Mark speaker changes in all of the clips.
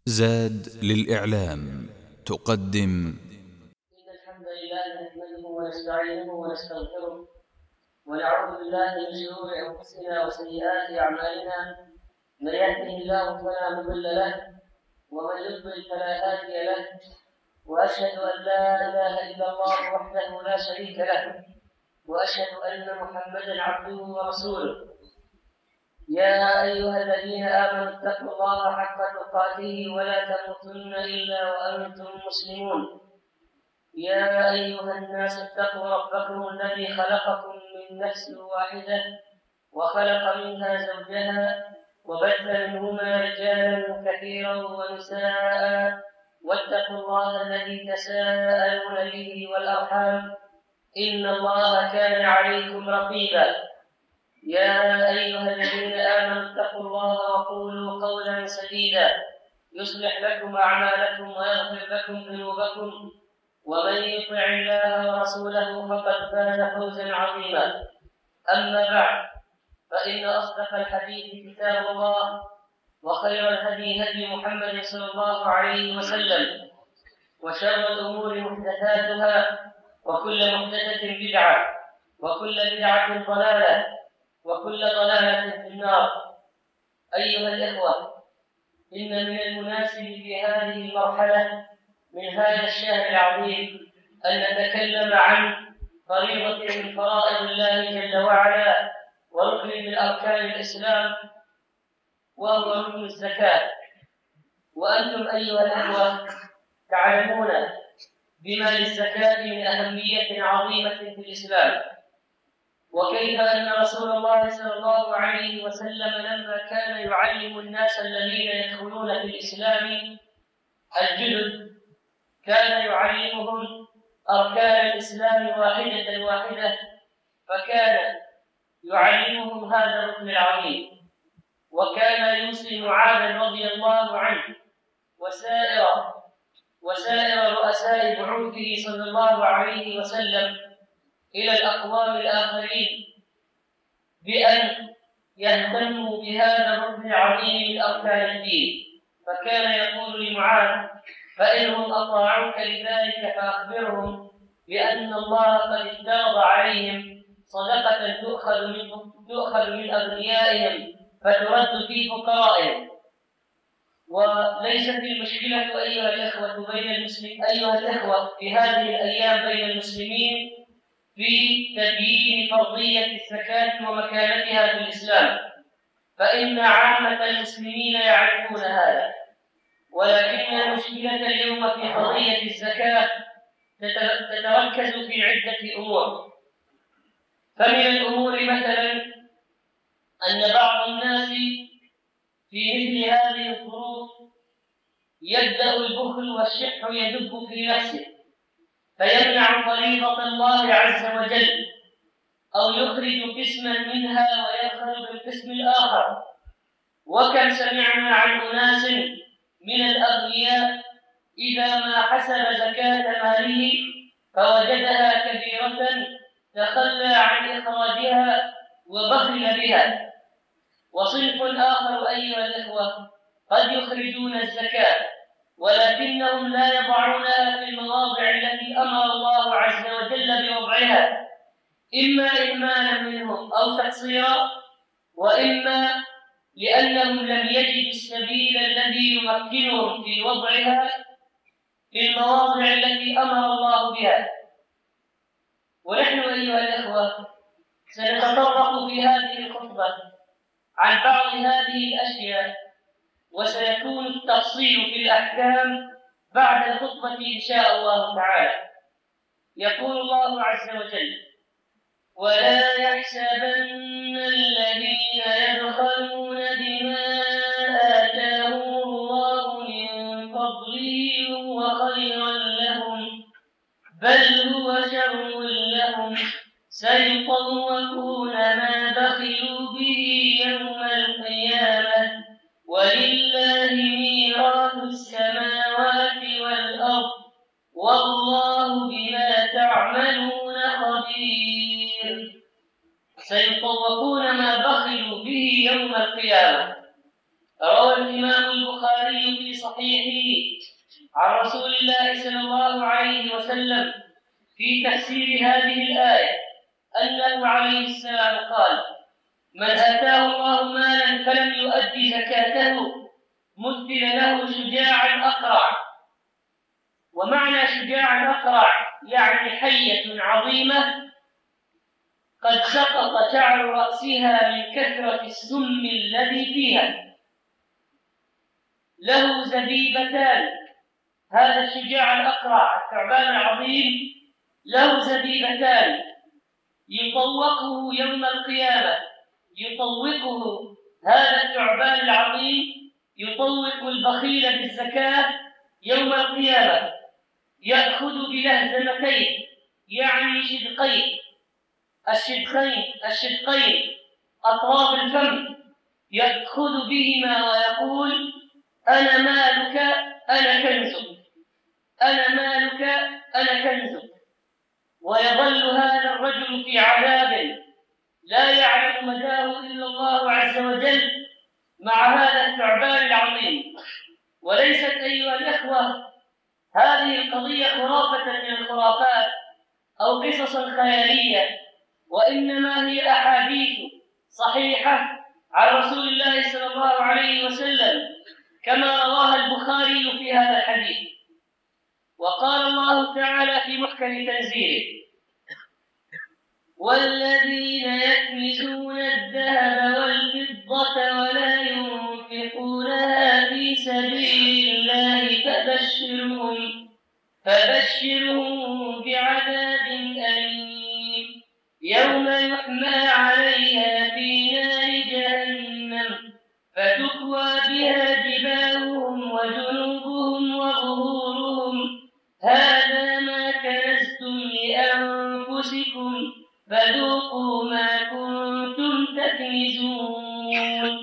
Speaker 1: زاد للإعلام تقدم.
Speaker 2: إن الحمد لله نحمده ونستعينه ونستغفره ونعوذ بالله من شرور أنفسنا وسيئات أعمالنا. من يهده الله فلا مضل له ومن يضلل فلا هادي له، وأشهد أن لا إله إلا الله وحده لا شريك له، وأشهد أن محمدا عبده ورسوله. يا أيها الذين آمنوا اتقوا الله حق تقاته ولا تموتن إلا وأنتم مسلمون. يا أيها الناس اتقوا ربكم الذي خلقكم من نفس واحدة وخلق منها زوجها وبث منهما رجالا كثيرا ونساء، واتقوا الله الذي تساءلون به والأرحام إن الله كان عليكم رقيبا. يا أيها الذين آمنوا اتقوا الله وقولوا قولا سديدا يصلح لكم أعمالكم ويغفر لكم ذنوبكم، ومن يطع الله ورسوله فقد فاز فوزا عظيما. أما بعد، فإن أصدق الحديث كتاب الله، وخير الهدي هدي محمد صلى الله عليه وسلم، وشر الأمور محدثاتها، وكل محدثة بدعة، وكل بدعة ضلالة، وكل ضلالة في النار. أيها الإخوة، إن من المناسب في هذه المرحلة من هذا الشهر العظيم أن نتكلم عن فريضة من فرائض الله جل وعلا وركن من أركان الإسلام، وهو ركن الزكاة. وأنتم أيها الأخوة تعلمون بما للزكاة من أهمية عظيمة في الإسلام، وكيف أن رسول الله صلى الله عليه وسلم لما كان يعلم الناس الذين يدخلون في الإسلام الجدد كان يعلمهم أركان الإسلام واحدة واحدة، فكان يعلمهم هذا الركن العظيم. وكان يوصي معاذ رضي الله عنه وسائر رؤساء بعوثه صلى الله عليه وسلم إلى الأقوام الآخرين بأن يهتموا بهذا الركن العظيم من أركان الدين. فكان يقول لمعاذ: فإنهم أطاعوك لذلك فأخبرهم بأن الله قد افترض عليهم صدقة تؤخذ من أغنيائهم فترد في فقرائهم. وليست المشكلة أيها الإخوة في هذه الأيام بين المسلمين في تبيين فرضية الزكاة ومكانتها في الإسلام، فإن عامة المسلمين يعرفون هذا، ولكن المشكلة اليوم في قضية الزكاة تتركز في عدة أمور. فمن الأمور مثلا أن بعض الناس في مثل هذه الظروف يبدأ البخل والشح يدب في نفسه، فيمنع فريضة الله عز وجل، أو يخرج قسما منها ويدخل بالقسم الآخر. وكم سمعنا عن أناس من الأغنياء إذا ما حسب زكاة ماله فوجدها كبيرة تخلى عن إخراجها وبخل بها. وصنف آخر أيها الإخوة قد يخرجون الزكاة ولكنهم لا يضعونها في المواضع التي أمر الله عز وجل بوضعها، إما إهمالا منهم أو تقصيرا، وإما لأنهم لم يجدوا السبيل الذي يمكنهم في وضعها في المواضع التي أمر الله بها. ونحن أيها الأخوة سنتطرق في هذه الخطبة عن بعض هذه الأشياء، وسيكون التفصيل في الأحكام بعد الخطبة إن شاء الله تعالى. يقول الله عز وجل: ولا يحسبن الذين يبخلون بما آتاهم الله من فضله هو خيرا لهم، بل هو شر لهم، سيطوقون ما بخلوا به يوم القيامة، ولله ميراث السماوات والأرض، والله بما تعملون خبير. سيطوقون ما بخلوا به يوم القيامة. روى الإمام البخاري في صحيحه عن رسول الله صلى الله عليه وسلم في تفسير هذه الآية أنه عليه السلام قال: من آتاه الله مالا فلم يؤدي زكاته مثل له شجاعا أقرع. ومعنى شجاعا أقرع يعني حية عظيمة قد سقط شعر رأسها من كثرة السم الذي فيها، له زبيبتان. هذا الشجاع الأقرع الثعبان العظيم له زبيبتان يطوقه يوم القيامة، يطوقه هذا الثعبان العظيم، يطوق البخيل بالزكاة يوم القيامة، يأخذ بلهزمتين يعني الشدقين أطراف الفم، يأخذ بهما ويقول: أنا مالك أنا كنزك، أنا مالك أنا كنزك. ويظل هذا الرجل في عذاب لا يعلم مداه إلا الله عز وجل مع هذا الثعبان العظيم. وليست أيها الإخوة هذه القضية خرافة من الخرافات أو قصصا خيالية، وإنما هي أحاديث صحيحة عن رسول الله صلى الله عليه وسلم كما رواها البخاري في هذا الحديث. وقال الله تعالى في محكم تنزيله: والذين يكنزون الذهب والفضة ولا ينفقونها في سبيل الله فبشرهم بعذاب أليم يوم يحمى عليها في نار جهنم فتكوى بها جباههم وجنوبهم وظهورهم هذا ما كنزتم لأنفسكم فذوقوا ما كنتم تكنزون.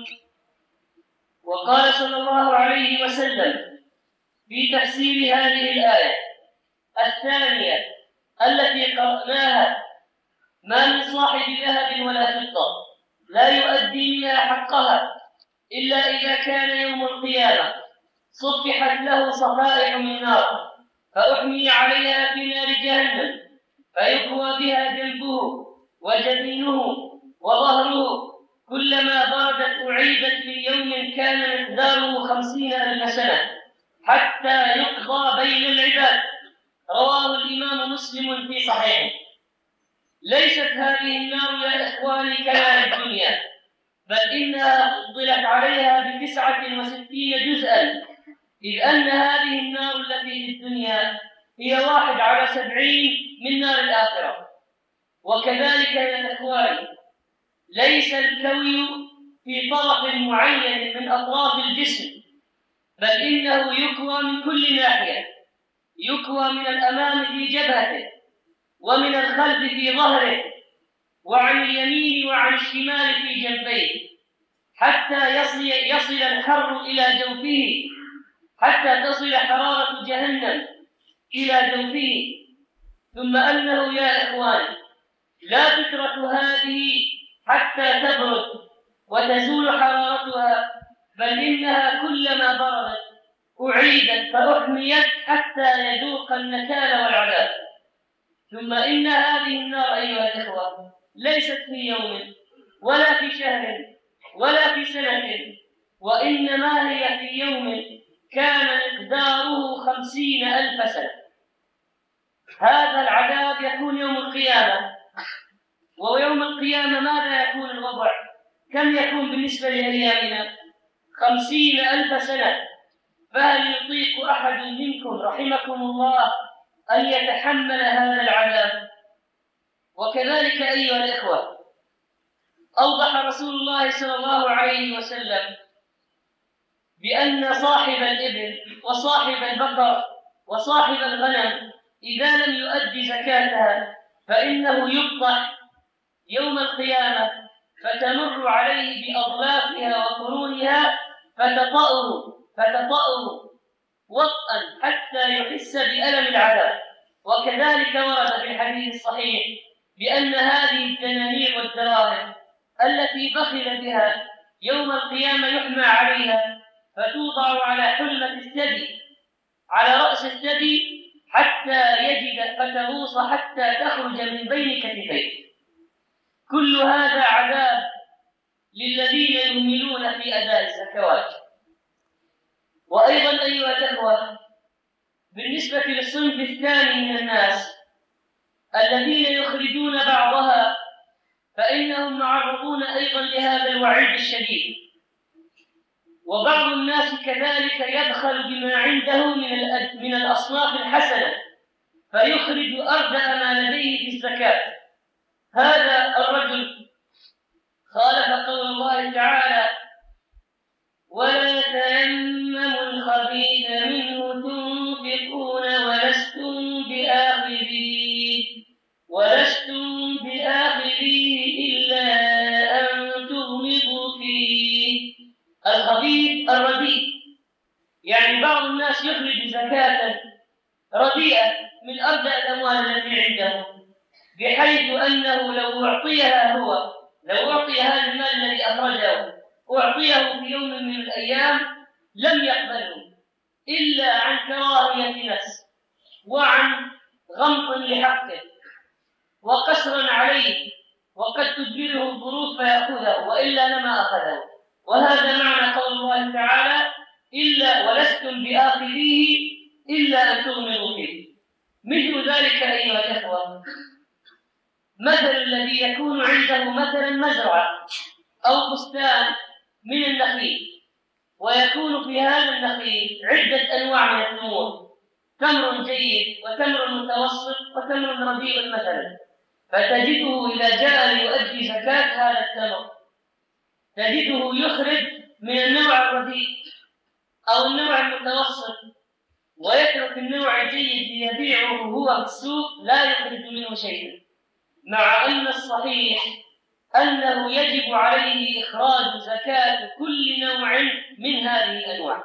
Speaker 2: وقال صلى الله عليه وسلم في تفسير هذه الآية الثانية التي قرأناها: ما من صاحب ذهب ولا فضة لا يؤدي منها حقها إلا إذا كان يوم القيامة صفحت له صفائح من نار فأحمي عليها في نار جهنم فيكوى بها جنبه وجبينه وظهره، كلما بردت أعيدت في يوم كان مقداره 50,000 سنة حتى يقضى بين العباد. رواه الإمام مسلم في صحيحه. ليست هذه النار يا إخواني كنار الدنيا، بل إنها فضلت عليها ب69 جزءا، إذ أن هذه النار التي في الدنيا هي 1/70 من نار الآخرة. وكذلك يا إخواني ليس الكوي في طرف معين من أطراف الجسم، بل إنه يكوى من كل ناحية، يكوى من الأمام في جبهته ومن الخلف في ظهره وعن اليمين وعن الشمال في جنبيه، حتى يصل الحر إلى جوفه، حتى تصل حرارة جهنم إلى جوفه. ثم أنه يا إخواني لا تترك هذه حتى تبرد وتزول حرارتها، بل إنها كلما بردت أعيدت فأحميت حتى يذوق النكال والعذاب. ثم إن هذه النار أيها الإخوة ليست في يوم ولا في شهر ولا في سنة، وإنما هي في يوم كان مقداره 50,000 سنة. هذا العذاب يكون يوم القيامة، ويوم القيامة ماذا يكون الوضع؟ كم يكون بالنسبة لأيامنا؟ 50,000 سنة. فهل يطيق أحد منكم رحمكم الله أن يتحمل هذا العذاب؟ وكذلك أيها الإخوة أوضح رسول الله صلى الله عليه وسلم بأن صاحب الإبل وصاحب البقر وصاحب الغنم إذا لم يؤدي زكاتها فإنه يفضح يوم القيامة فتمر عليه بأضلافها وقرونها فتطأه وطئا حتى يحس بألم العذاب. وكذلك ورد في الحديث الصحيح بأن هذه الدنانير والدراهم التي بخل بها يوم القيامة يحمى عليها فتوضع على حلمة الثدي، على رأس الثدي، حتى يجد فتغوص حتى تخرج من بين كتفيه. كل هذا عذاب للذين يهملون في أداء الزكوات. وأيضا أيها الأخوة، بالنسبة للصنف الثاني من الناس الذين يخرجون بعضها، فإنهم معرضون أيضا لهذا الوعيد الشديد. وبعض الناس كذلك يبخل بما عنده من الأصناف الحسنة فيخرج أردأ ما لديه في الزكاة. هذا الرجل خالف قول الله تعالى: ولا تيمموا الخبيث منه تنفقون ولستم بآخذيه إلا أن تغمضوا فيه. الخبيث الرديء، يعني بعض الناس يخرج زكاة رديئة من أردأ الأموال التي عنده، بحيث أنه لو أعطي هذا المال الذي أخرجه أعطيه في يوم من الأيام لم يقبله إلا عن كراهية نفس وعن غمط لحقه وقسرا عليه، وقد تجبره الظروف فيأخذه، وإلا لما أخذه. وهذا معنى قول الله تعالى: إلا ولستم بآخذيه إلا أن تغمضوا فيه. مثل ذلك أيها الأخوة مثل الذي يكون عنده مثلا مزرعة أو بستان من النخيل، ويكون في هذا النخيل عدة أنواع من التمور، تمر جيد وتمر متوسط وتمر رديء مثلا، فتجده إذا جاء ليؤدي زكاة هذا التمر تجده يخرج من النوع الرديء أو النوع المتوسط، ويترك النوع الجيد ليبيعه هو في السوق لا يخرج منه شيئا، مع أن الصحيح أنه يجب عليه إخراج زكاة كل نوع من هذه الأنواع.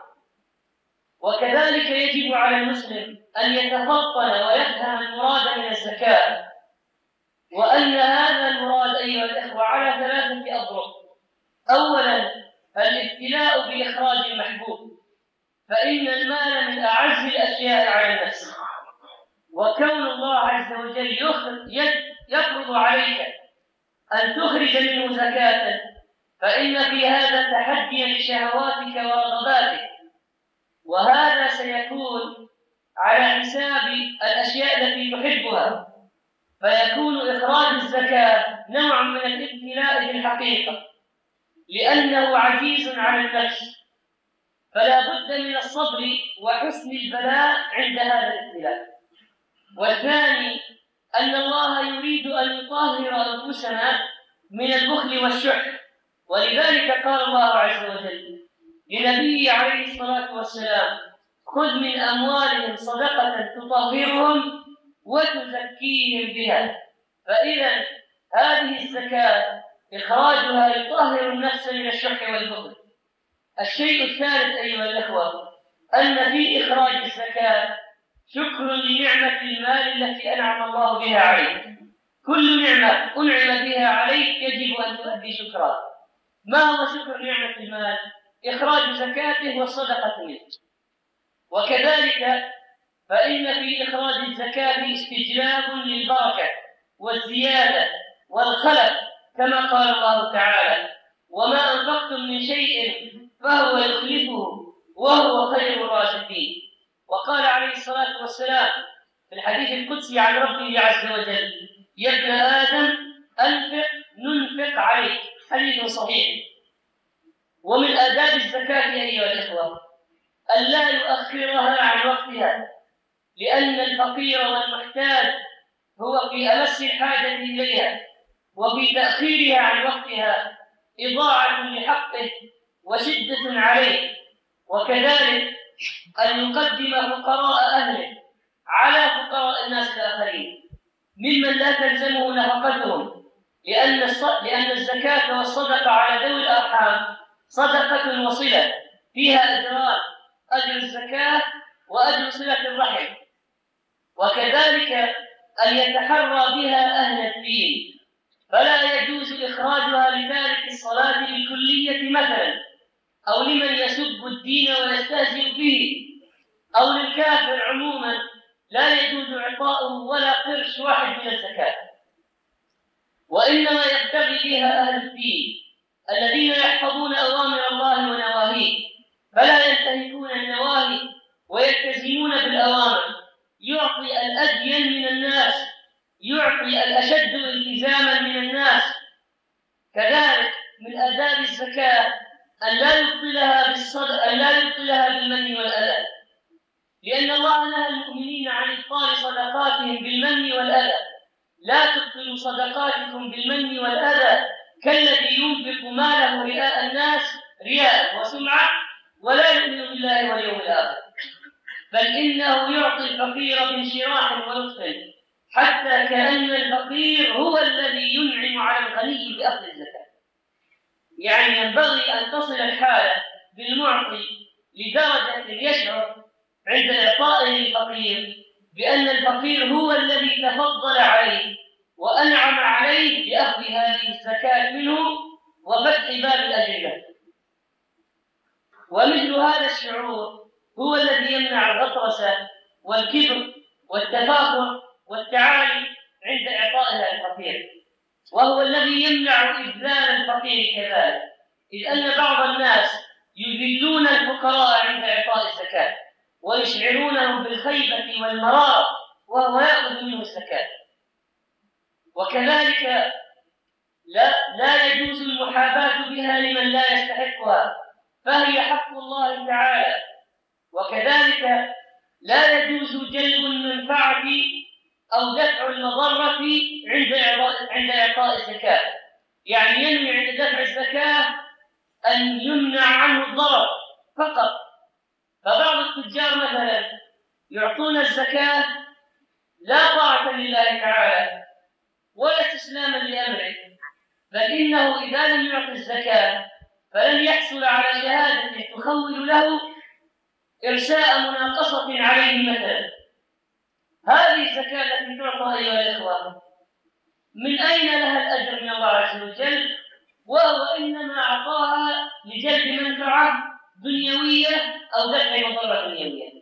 Speaker 2: وكذلك يجب على المسلم أن يتفطن ويفهم المراد من الزكاة، وأن هذا المراد أيها الأخوة على 3 أضرب. أولا الابتلاء بإخراج المحبوب، فإن المال من أعز الأشياء على النفس، وكون الله عز وجل يفرض عليك أن تخرج منه زكاة فإن في هذا تحديا لشهواتك ورغباتك، وهذا سيكون على حساب الأشياء التي تحبها، فيكون إخراج الزكاة نوع من الابتلاء في الحقيقة، لأنه عزيز على النفس، فلا بد من الصبر وحسن البلاء عند هذا الابتلاء. والثاني أن الله يريد أن يطهر أنفسنا من البخل والشح، ولذلك قال الله عز وجل لنبيه عليه الصلاة والسلام: خذ من أموالهم صدقة تطهرهم وتزكيهم بها. فإذا هذه الزكاة إخراجها يطهر النفس من الشح والبخل. الشيء الثالث أيها الأخوة أن في إخراج الزكاة شكر لنعمة المال التي أنعم الله بها عليك. كل نعمة أنعم بها عليك يجب أن تؤدي شكرها. ما هو شكر نعمة المال؟ إخراج زكاته والصدقة منه. وكذلك فإن في إخراج الزكاة استجلاب للبركة والزيادة والخلف، كما قال الله تعالى: وما أنفقتم من شيء فهو يخلفه وهو خير الرازقين. وقال عليه الصلاة والسلام في الحديث القدسي عن ربه عز وجل: يا ابن آدم أنفق ننفق عليك. حديث صحيح. ومن آداب الزكاة أيها الإخوة أن لا يؤخرها عن وقتها، لأن الفقير والمحتاج هو في أمس الحاجة إليها، وفي تأخيرها عن وقتها إضاعة لحقه وشدة عليه. وكذلك أن يقدم فقراء أهله على فقراء الناس الآخرين ممن لا تلزمه نفقتهم، لأن الزكاة والصدقة على ذوي الأرحام صدقة وصلة فيها أجران: أجر الزكاة وأجر صلة الرحم. وكذلك أن يتحرى بها أهل الدين، فلا يجوز إخراجها لتارك الصلاة بالكلية مثلا، أو لمن يسب الدين ويستهزئ به، أو للكافر عموما لا يجوز إعطاؤه ولا قرش واحد من الزكاة، وإنما يبتغي بها أهل الدين الذين يحفظون أوامر الله ونواهيه، فلا ينتهكون النواهي ويلتزمون بالأوامر، يعطي الأدين من الناس، يعطي الأشد التزاما من الناس. كذلك من آداب الزكاة أن لا يبطلها بالمن والأذى، لأن الله نهى المؤمنين عن إبطال صدقاتهم بالمن والأذى. لا تبطلوا صدقاتكم بالمن والأذى كالذي ينفق ماله رئاء الناس رياء وسمعة ولا يؤمن بالله واليوم الآخر، بل إنه يعطي الفقير بانشراح ولطف، حتى كأن الفقير هو الذي ينعم على الغني بأخذ الزكاة. يعني ينبغي أن تصل الحالة بالمعطي لدرجة يشعر عند إعطائه للفقير بأن الفقير هو الذي تفضل عليه وأنعم عليه بأخذ هذه الزكاة منه وفتح باب الأجر له. ومثل هذا الشعور هو الذي يمنع الغطرسة والكبر والتفاخر والتعالي عند إعطائها للفقير، وهو الذي يمنع إذلال الفقير كذلك، إذ أن بعض الناس يذلون الفقراء عند إعطاء الزكاة ويشعرونهم بالخيبة والمرار وهو يأخذ منه الزكاة. وكذلك لا يجوز المحاباة بها لمن لا يستحقها، فهي حق الله تعالى. وكذلك لا يجوز جلب المنفعة أو دفع المضرة عند إعطاء الزكاة، يعني ينوي عند دفع الزكاة أن يمنع عنه الضرر فقط. فبعض التجار مثلا يعطون الزكاة لا طاعة لله تعالى ولا استسلاما لأمره، بل إنه إذا لم يعطي الزكاة فلن يحصل على شهادة تخول له إرساء مناقصة عليه مثلا. هذه الزكاة التي تعطى أيها الإخوة من أين لها الأجر من الله عز وجل؟ وهو إنما أعطاها لجلب منفعة دنيوية أو دفع مضرة دنيوية.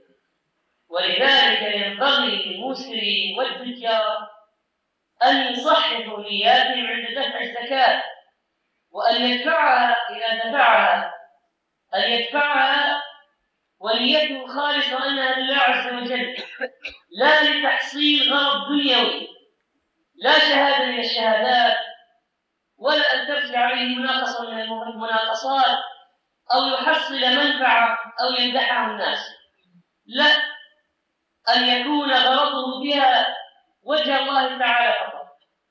Speaker 2: ولذلك ينبغي للمسلمين والتجار أن يصححوا نياتهم عند دفع الزكاة، وأن يدفعها إذا دفعها أن يدفعها ونيته خالصة أنها لله عز وجل، لا لتحصيل غرض دنيوي، لا شهادة من الشهادات، ولا أن ترجع عليه مناقصة من المناقصات أو يحصل منفعة أو يمدحها الناس، لا، أن يكون غرضه بها وجه الله تعالى فقط.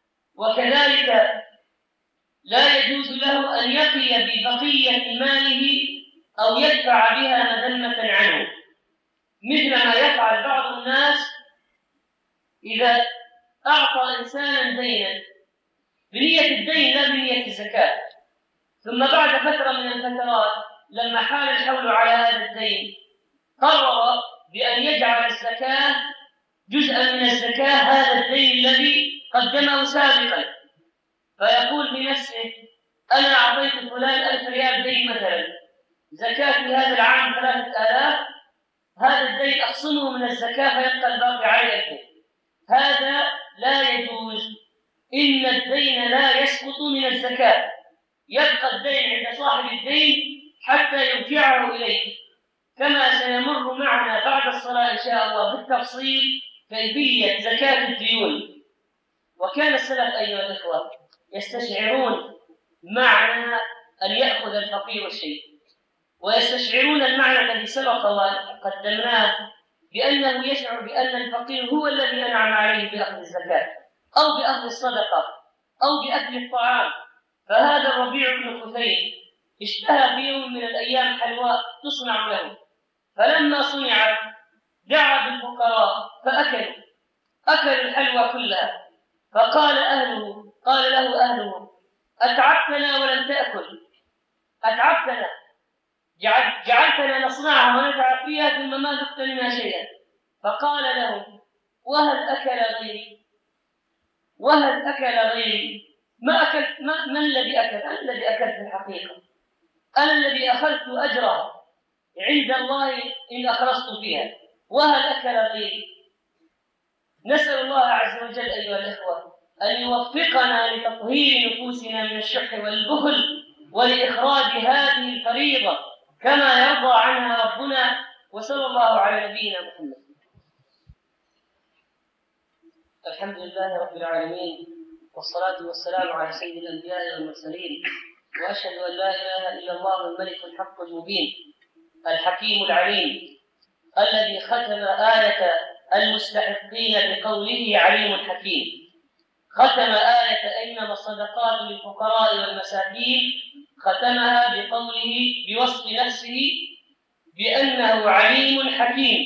Speaker 2: وكذلك لا يجوز له أن يقي ببقية ماله أو يدفع بها مذمة عنه، مثل ما يفعل بعض الناس إذا أعطى إنسانا دينا بنية الدين لا بنية الزكاة، ثم بعد فترة من الفترات لما حال الحول على هذا الدين قرر بأن يجعل الزكاة جزءا من الزكاة هذا الدين الذي قدمه سابقا، فيقول بنفسه أنا أعطيت فلان 1000 ريال دين مثلا، زكاة في هذا العام 3000، هذا الدين أخصمه من الزكاة فيبقى الباقي عليه. هذا لا يجوز، إن الدين لا يسقط من الزكاة، يبقى الدين عند صاحب الدين حتى يرجعه إليه، كما سيمر معنا بعد الصلاة إن شاء الله بالتفصيل كيفية زكاة الديون. وكان السلف أيها الإخوة يستشعرون معنى أن يأخذ الفقير الشيء، ويستشعرون المعنى الذي سبق وقدمناه بأنه يشعر بأن الفقير هو الذي أنعم عليه بأخذ الزكاة أو بأخذ الصدقة أو بأكل الطعام. فهذا الربيع بن خثيم اشتهى في يوم من الأيام حلواء تصنع له، فلما صنعت دعا بالفقراء فأكلوا الحلوى كلها، فقال له أهله أتعبتنا ولم تأكل، أتعبتنا، جعلتنا نصنعها ونفعل فيها ثم ما ذقت منها شيئا. فقال له وهل أكل غيري ما أكلت، من الذي أكل؟ أنا الذي أكلت في الحقيقة، أنا الذي أخذت أجرها عند الله إن أخلصت فيها، وهل أكل غيري؟ نسأل الله عز وجل أيها الإخوة أن يوفقنا لتطهير نفوسنا من الشح والبخل ولإخراج هذه الفريضة كما يرضى عنها ربنا، وصلى الله على نبينا محمد. الحمد لله رب العالمين، والصلاة والسلام على سيد الأنبياء والمرسلين، وأشهد أن لا إله إلا الله الملك الحق المبين الحكيم العليم الذي ختم آية المستحقين بقوله عليم حكيم. ختم آية إنما الصدقات للفقراء والمساكين، ختمها بقوله بوصف نفسه بأنه عليم حكيم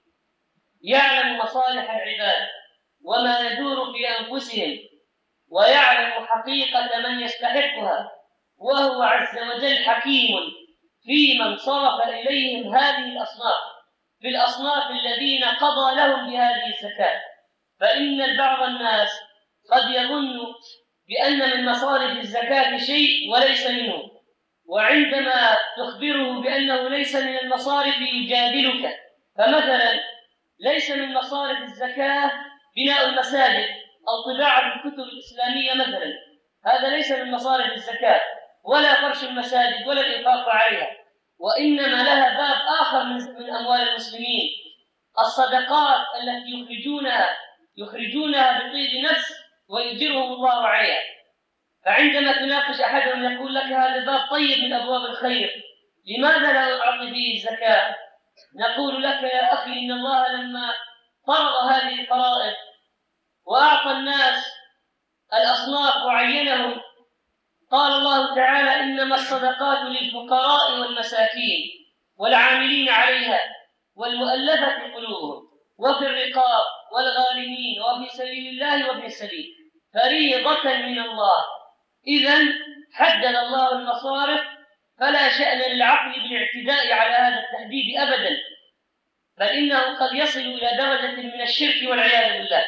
Speaker 2: يعلم مصالح العباد وما يدور في أنفسهم، ويعلم حقيقة من يستحقها، وهو عز وجل حكيم في من صرف إليهم هذه الأصناف، في الأصناف الذين قضى لهم بهذه الزكاة. فإن بعض الناس قد يظن بأن من مصارف الزكاة شيء وليس منه، وعندما تخبره بأنه ليس من المصارف يجادلك. فمثلا ليس من مصارف الزكاة بناء المساجد أو طباعة الكتب الإسلامية مثلا، هذا ليس من مصارف الزكاة، ولا فرش المساجد ولا الإنفاق عليها، وإنما لها باب آخر من أموال المسلمين، الصدقات التي يخرجونها بطيب نفس ويجرهم الله عليها. فعندما تناقش أحدهم يقول لك هذا باب طيب من أبواب الخير، لماذا لا أعطي فيه الزكاة؟ نقول لك يا أخي إن الله لما فرض هذه الفرائض وأعطى الناس الأصناف وعينهم، قال الله تعالى إنما الصدقات للفقراء والمساكين والعاملين عليها والمؤلفة قلوبهم وفي الرقاب والغارمين وفي سبيل الله وابن السبيل فريضة من الله. إذن حدد الله المصارف، فلا شأن للعقل بالاعتداء على هذا التحديد أبدا، بل إنه قد يصل إلى درجة من الشرك والعياذ بالله.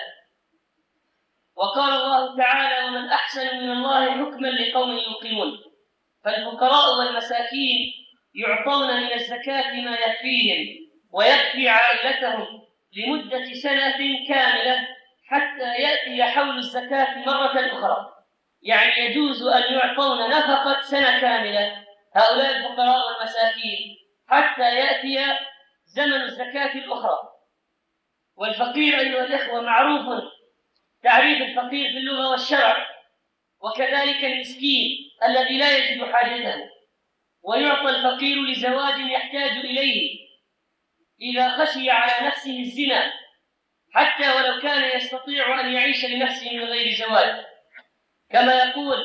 Speaker 2: وقال الله تعالى ومن أحسن من الله حكما لقوم يوقنون. فالفقراء والمساكين يعطون من الزكاة ما يكفيهم ويكفي عائلتهم لمدة سنة كاملة حتى يأتي حول الزكاة مرة أخرى، يعني يجوز أن يعطون نفقة سنة كاملة هؤلاء الفقراء والمساكين حتى يأتي زمن الزكاة الأخرى. والفقير أيها الإخوة معروف تعريف الفقير في اللغة والشرع، وكذلك المسكين الذي لا يجد حاجته. ويعطى الفقير لزواج يحتاج إليه إذا خشي على نفسه الزنا، حتى ولو كان يستطيع أن يعيش لنفسه من غير زواج، كما يقول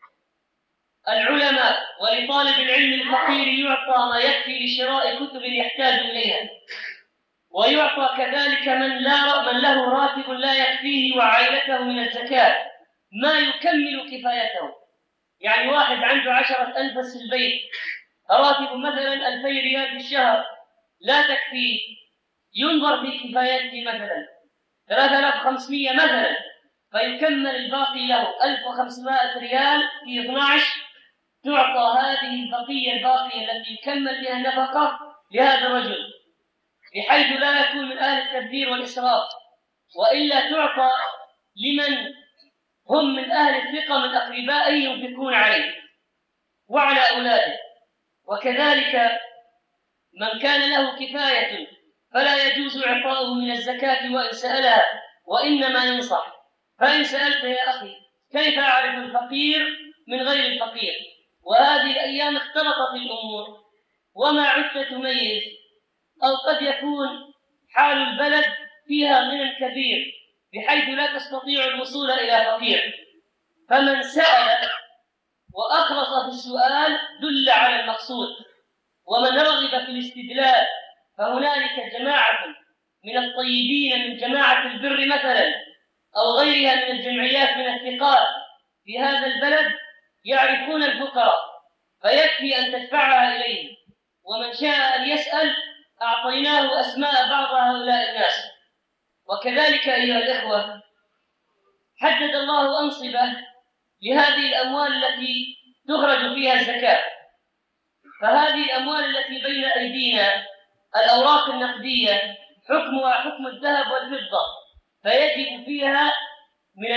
Speaker 2: العلماء ولطالب العلم الفقير يعطى ما يكفي لشراء كتب يحتاج إليها. ويعطى كذلك من له راتب لا يكفيه وعائلته من الزكاة ما يكمل كفايته. يعني واحد عنده 10 أنفس في البيت، راتب مثلا 2000 ريال في الشهر لا تكفيه، ينظر في كفايته مثلا 3500 مثلا، فيكمل الباقي له 1500 ريال في 12، تعطى هذه البقية الباقية التي يكمل بها النفقة لهذا الرجل، بحيث لا يكون من أهل التبذير والإسراف، وإلا تعطى لمن هم من أهل الثقة من أقربائه ينفقون عليه وعلى أولاده. وكذلك من كان له كفاية فلا يجوز إعطاؤه من الزكاة وإن سألها، وإنما ينصح. فإن سألت يا أخي كيف أعرف الفقير من غير الفقير؟ وهذه الأيام اختلطت الأمور وما عدت تميز، أو قد يكون حال البلد فيها غنى كبير بحيث لا تستطيع الوصول إلى فقير، فمن سأل وأخلص في السؤال دل على المقصود. ومن رغب في الاستدلال فهنالك جماعة من الطيبين من جماعة البر مثلا أو غيرها من الجمعيات من الثقات في هذا البلد يعرفون الفقراء، فيكفي أن تدفعها إليهم، ومن شاء أن يسأل أعطيناه أسماء بعض هؤلاء الناس. وكذلك أيها الإخوة حدد الله أنصبة لهذه الأموال التي تخرج فيها الزكاة. فهذه الأموال التي بين أيدينا الأوراق النقدية حكمها حكم الذهب والفضة، فيجب فيها من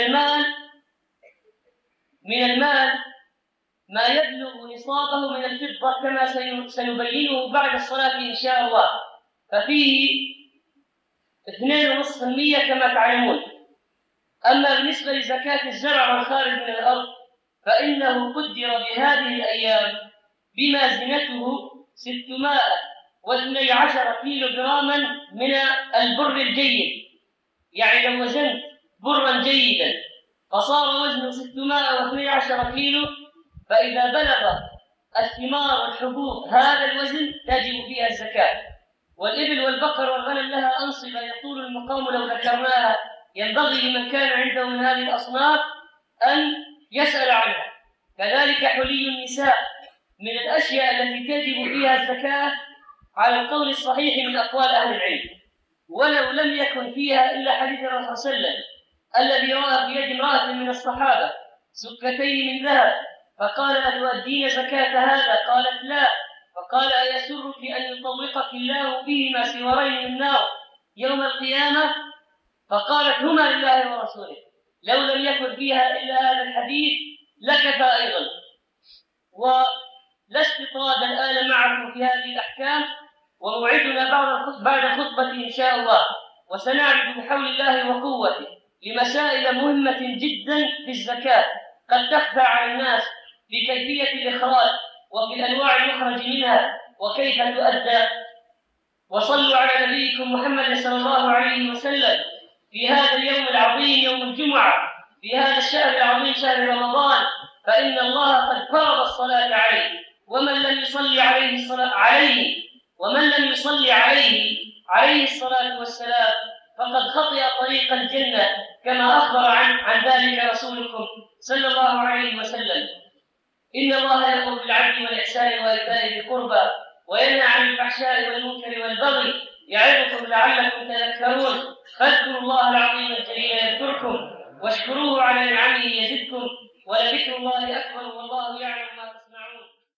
Speaker 2: المال ما يبلغ نصابه من الفضة كما سنبينه بعد الصلاة إن شاء الله، ففيه 2.5% كما تعلمون. أما بالنسبة لزكاة الزرع والخارج من الأرض فإنه قدر بهذه الأيام بما زنته 612 كيلو جراما من البر الجيد. يعني لو وزنت برا جيدا فصار وزنه 612 كيلو، فإذا بلغ الثمار والحبوب هذا الوزن تجب فيها الزكاة. والإبل والبقر والغنم لها أنصبة يطول المقام لو ذكرناها، ينبغي لمن كان عنده من هذه الأصناف أن يسأل عنها. كذلك حلي النساء من الأشياء التي تجب فيها الزكاة على القول الصحيح من أقوال أهل العلم، ولو لم يكن فيها إلا حديث الرسول صلى الله عليه وسلم الذي رأى في يد امرأة من الصحابة سكتين من ذهب فقال: أتؤدين زكاة هذا؟ قالت: لا. فقال: أيسرك أن يطوقك الله بهما سوارين من نار يوم القيامة؟ فقالت: هما لله ورسوله. لو لم يكن فيها إلا هذا الحديث لكفى أيضا. ولا استطراد الآن معكم في هذه الأحكام، وموعدنا بعد خطبة إن شاء الله، وسنعرض بحول الله وقوته لمسائل مهمة جدا في الزكاة قد تخفى على الناس في كيفية الإخراج وفي الأنواع المخرج منها وكيف تؤدى. وصلوا على نبيكم محمد صلى الله عليه وسلم في هذا اليوم العظيم يوم الجمعة، في هذا الشهر العظيم شهر رمضان، فإن الله قد فرض الصلاة عليه، ومن لم يصلي عليه الصلاة والسلام فقد خطئ طريق الجنة كما أخبر عن ذلك رسولكم صلى الله عليه وسلم. إن الله يأمر بالعدل والإحسان وإيتاء ذي القربى وينهى عن الفحشاء والمنكر والبغي يعظكم لعلكم تذكرون. فاذكروا الله العظيم الجليل يذكركم واشكروه على نعمه يزدكم ولذكر الله أكبر والله يعلم ما تصنعون.